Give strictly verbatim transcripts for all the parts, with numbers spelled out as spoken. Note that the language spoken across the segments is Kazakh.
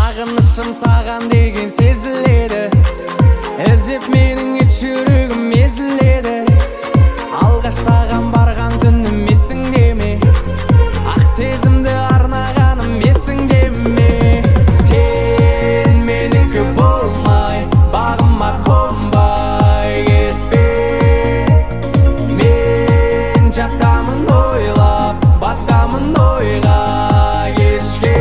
Сағынышым саған деген сезіледі, іздеп менің ет жүрегім езіледі. Алғаш саған барған түнім есіңде ме? Ақ сезімді арнағаным есіңде ме? Сен менікі болмай, бағыма қонбай кетпе. Мен жатамын ойлап, батамын ойға кешке.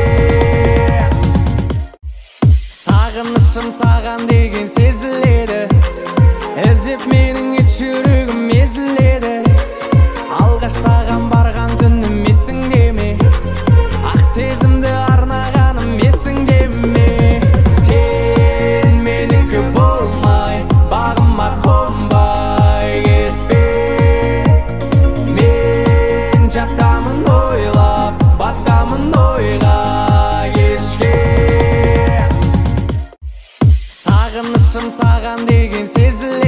Сағынышым саған деген сезіледі, іздеп менің ет жүрегім езіледі. Алғаш саған барған түнім есіңде ме? Ақ сезімді арнағаным есіңде ме? Сен менікі болмай, бағыма қонбай кетпе. Мен жатамын ойлап, батамын ойға кешке. Сағынышым саған деген сезіледі,